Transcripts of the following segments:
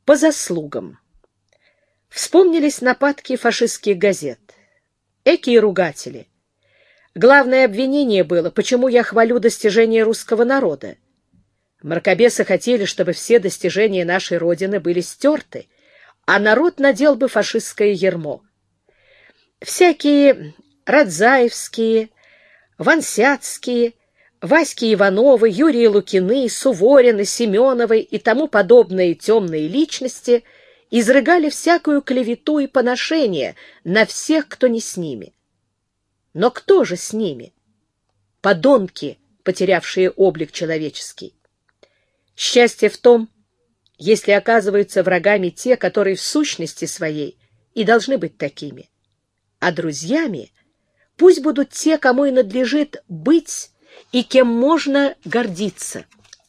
По заслугам. Вспомнились нападки фашистских газет. Экие ругатели. Главное обвинение было, почему я хвалю достижения русского народа. Мракобесы хотели, чтобы все достижения нашей Родины были стерты, а народ надел бы фашистское ярмо. Всякие Радзаевские, Вансяцкие, Васьки Ивановы, Юрии Лукины, Суворины, Семеновы и тому подобные темные личности изрыгали всякую клевету и поношение на всех, кто не с ними. Но кто же с ними? Подонки, потерявшие облик человеческий. Счастье в том, если оказываются врагами те, которые в сущности своей и должны быть такими. А друзьями пусть будут те, кому и надлежит быть и кем можно гордиться.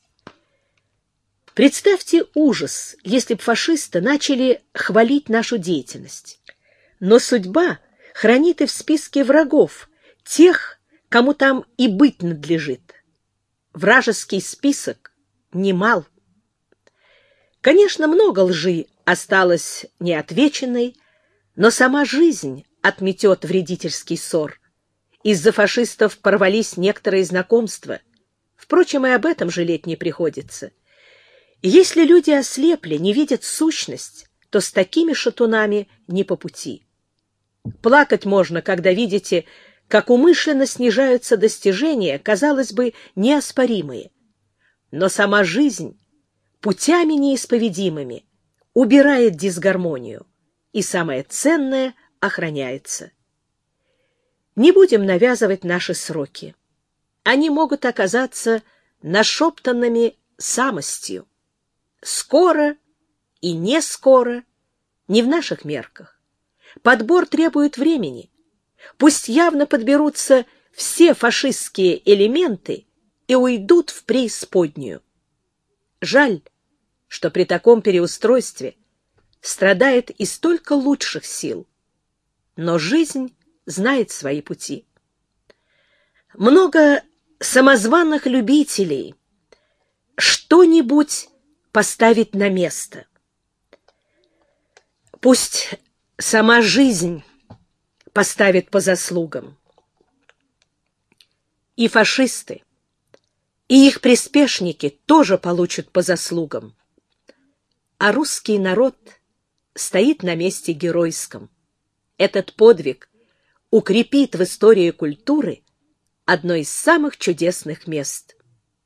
Представьте ужас, если б фашисты начали хвалить нашу деятельность. Но судьба хранит и в списке врагов тех, кому там и быть надлежит. Вражеский список немал. Конечно, много лжи осталось неотвеченной, но сама жизнь отметет вредительский ссор. Из-за фашистов порвались некоторые знакомства. Впрочем, и об этом жалеть не приходится. Если люди ослепли, не видят сущность, то с такими шатунами не по пути. Плакать можно, когда видите, как умышленно снижаются достижения, казалось бы, неоспоримые. Но сама жизнь путями неисповедимыми убирает дисгармонию, и самое ценное охраняется. Не будем навязывать наши сроки. Они могут оказаться нашептанными самостью. Скоро и не скоро, не в наших мерках. Подбор требует времени. Пусть явно подберутся все фашистские элементы и уйдут в преисподнюю. Жаль, что при таком переустройстве страдает и столько лучших сил. Но жизнь знает свои пути. Много самозваных любителей что-нибудь поставить на место. Пусть сама жизнь поставит по заслугам. И фашисты, и их приспешники тоже получат по заслугам. А русский народ стоит на месте геройском. Этот подвиг укрепит в истории культуры одно из самых чудесных мест.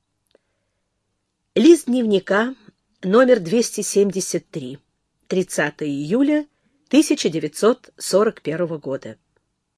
Лист дневника, номер 273, 30 июля 1941 года.